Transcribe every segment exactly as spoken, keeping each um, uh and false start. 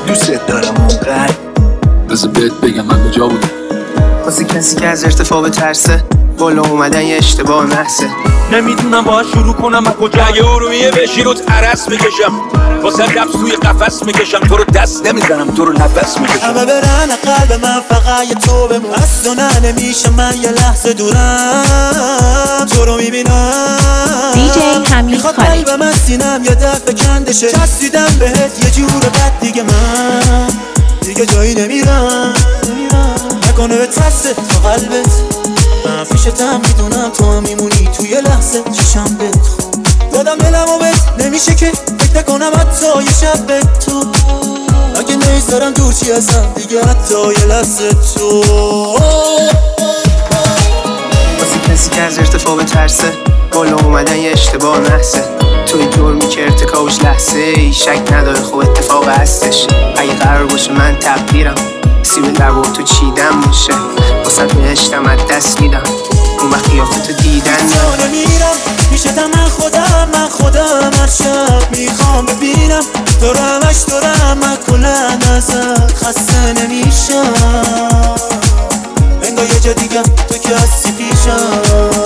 دوست دارم اونقدر. بذار بهت بگم من کجا بودم. واسه کسی که از ارتفاع بترسه بالا اومدن یه اشتباه محضه. نمیدونم باید شروع کنم من کجا. اگه ارومیه بشی روت عرس میکشم، واسه رفت توی قفس میکشم، تو رو دست نمیزنم تو رو نفس میکشم. همه برن قلب من فقط یه تو بمون، از تو نه نمیشه من یه لحظه دورم، تو رو میبینم دی جی حمید میخواد خالد. قلب من سینم یه دفعه کنده شه، چسبیدم بهت یه جور بد دیگه من دیگه جایی نمیرم، نکنه به ترسه تو قلبت من پیشتم میدونم تو هم میمونی توی لحظه چشم بهت خوب دادم دلمو بهت نمیشه که فکر نکنم حتی یه شب به تو اگه نیستارم دور چی ازم دیگه حتی یه لحظه تو واسه کسی که از ارتفاع بترسه بالا اومدن یه اشتباه محضه. توی جرمی که ارتکابش لحظه ای شک نداره خوب اتفاق هستش. اگه قرار باشه من تقدیرم سیب لبو تو چیدم باشه واسه بهشتم از دست میدم اون وقت قیافتو دیدن جا نمیرم میشتم من خودم من خودم هر شب میخوام ببینم تو رو همش دارم من کلن ازت خسته نمیشم انگار یه جا دیگه تو که هستی پیشم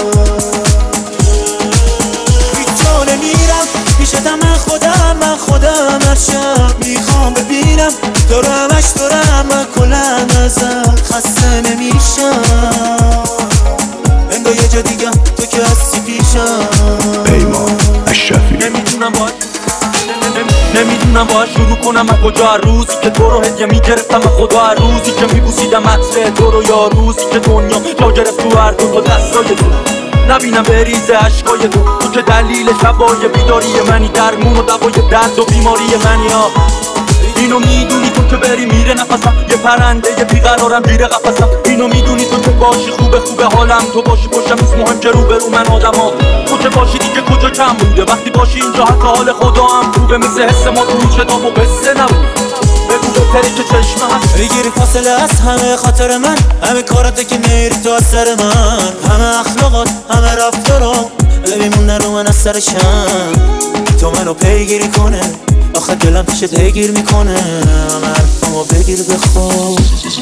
هیچ جا نمیرم میشتم من خودم من خودم هر شب میخوام ببینم تو رو همش دارم من کلن ازت خسته نمیشم انگار یه جا دیگه تو که هستی پیشم. پیمان اشرفی. نمیدونم باید نمیدونم باید شروع کنم من کجا. هر روزی که تو رو هدیه میگرفتم من خدا، هر روزی که میبوسیدم عطر تو رو، یا روزی که دنیا جا گرفت تو هر دو تا دستای تو نبینم بریزه عشقای تو. تو که دلیل شبای بیداری منی، درمون و دوای درد و بیماری منی ها. اینو میدونی تو که بری میره نفسم، یه پرنده یه بیقرارم گیره قفسم. اینو میدونی تو که باشی خوبه خوبه حالم، تو باشی پشتم نیست مهم که رو برو من آدم ها. تو که باشی دیگه کجا کم بوده، وقتی باشی اینجا حتی حال خدا هم خوبه. مثل حس ما تو کتاب و قصه نبود، بگو بهتری که چشم هست بگیری فاصله از همه خاطر من، همه کارات که میری تو از سر من، همه اخلاقات همه رفتارات بمیمونه رو من از سرشم. تو منو پیگیری کنه آخه دلم پیشت هگیر میکنه، همه حرفمو بگیر بخواب.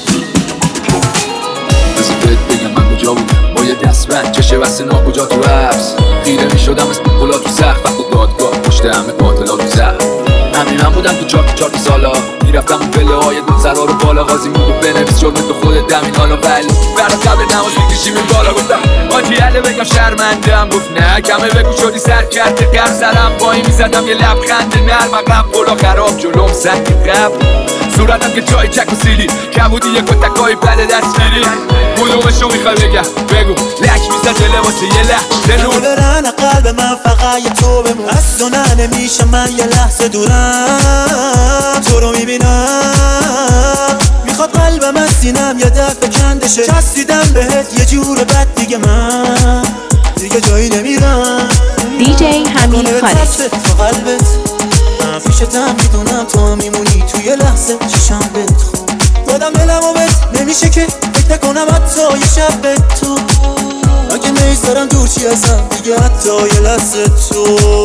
بذار بهت بگم من کجا بودم با یه دستبند چشه واسه ناکجا تو حبس. خیره میشدم مثل پلا تو سقف وقت دادگاه پشت همه قاتلا تو زهر. همین من بودم تو چار تو چار تو سالا میرفتم اون پله های دو سرا رو بالا قاضی میگو بنویس جرم تو خودت دمین حالا ولی برا قبل نماز میکشیم این بالا. گفتم آجی عله بگم شرمندم، گفت نه کمه بگو شدی سر کرده قرد سرم پایی میزدم یه لبخند نرم عقب پلا خراب جلوم زدی قبل صورتم که چای چک و سیلی کبودی یه کتکای بله دست میری. کدومشو میخوای بگم بگو لک میزد دل واسه یه لحظه نور برن قلب من فقط یه تو بمون، از تو نه نمیشه من یه لحظه دورم، تو رو میبینم میخواد قلب من سینم یه دفعه کنده شه، چسبیدم بهت یه جور بد دیگه من دیگه جایی نمیرم. دی جی حمید خالد. تو قلبت من پیشتم میدونم تو میمونی توی لحظه چشم بهت خوب دادم دلمو بهت نمیشه که فکر نکنم حتی یه شب به تو اگه نیستارم دور چی ازم دیگه حتی یه لحظه تو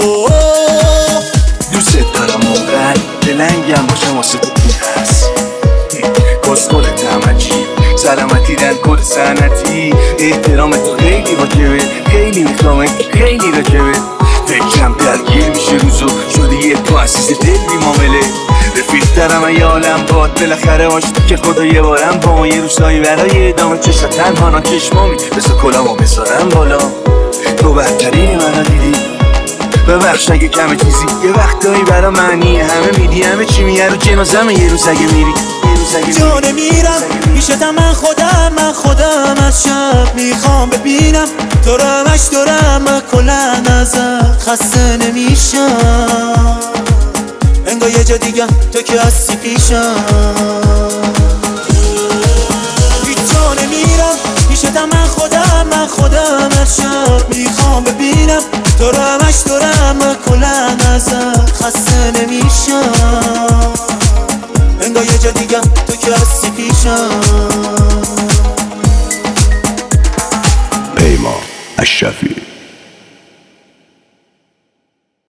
دوست دارم اونقدر دلنگم باشم واسه تو این هست کسکلت هم عجیب سلامتی در کل سنتی احترام تو خیلی واجبه خیلی میخوامه خیلی راجبه فکرم درگیر میشه روزو شده یه تو عزیز دل بی معامله رفیق دارم یه عالم باد بالاخره آشتی که خدا یه بارم با ما یه روزایی برای ادامه چشم تنها ناکشمامی بذار کلامو بذارم بالا تو بهترین منو دیدی ببخش اگه کم چیزی یه وقتایی برا معنی همه میدی همه چی میه رو جنازم یه روز اگه میری جا نمیرم پیشتم من خودم من خودم از شب میخوام ببینم تو رو همش دارم من کلن ازت خسته نمیشم انگار یه جا دیگه تو که هستی پیشم هیچ جا نمیرم پیشتم من خودم من خودم از شب میخوام ببینم تو رو همش دارم من کلن ازت خسته نمیشم انگار یه جا دیگه تو که هستی پیشم.